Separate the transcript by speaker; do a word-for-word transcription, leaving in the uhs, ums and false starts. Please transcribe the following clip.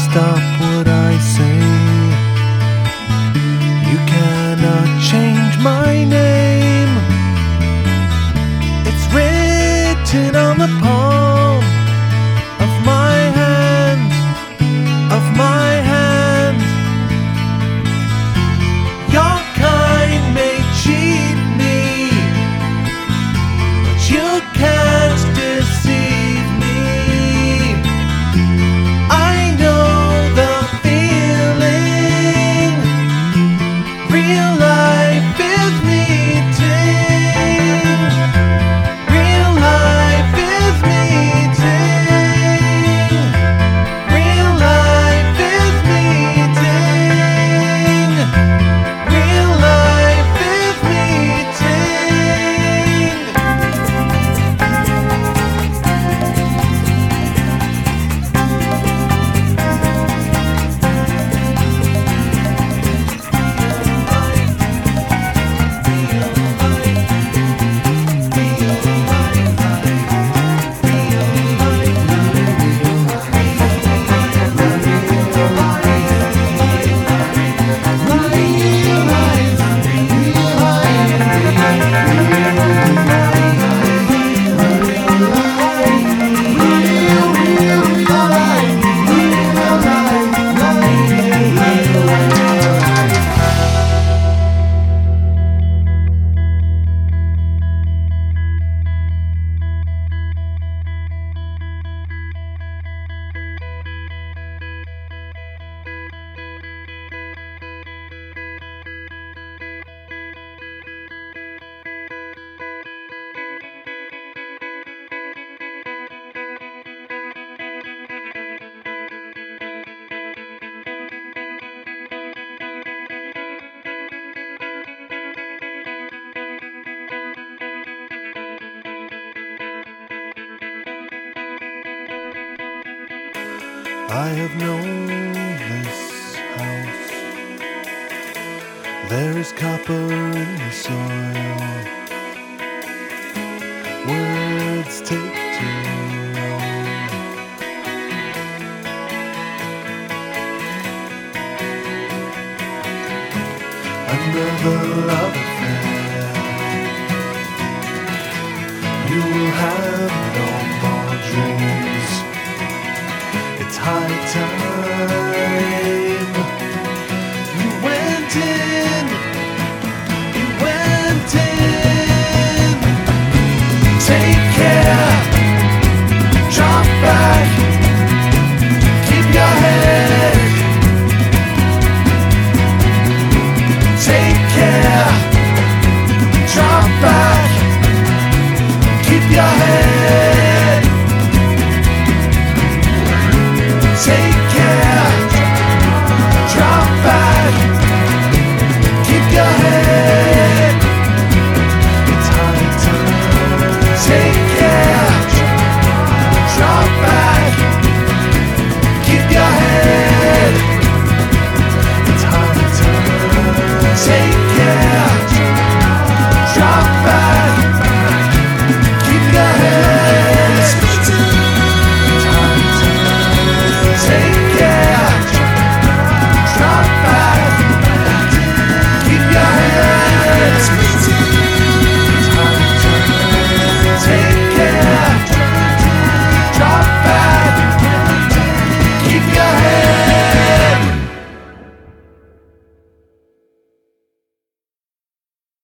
Speaker 1: stop what I say. You cannot change my name. It's written on the palm of my hand, of my hand. Your kind may cheat me, but you can't deceive me. I know the feeling. Real life is meeting. Real life is meeting. Real life is meeting. Real life is meeting. I have known this house. There is copper in the soil. Words take too long. Another love affair. You will have no more dreams. It's high time.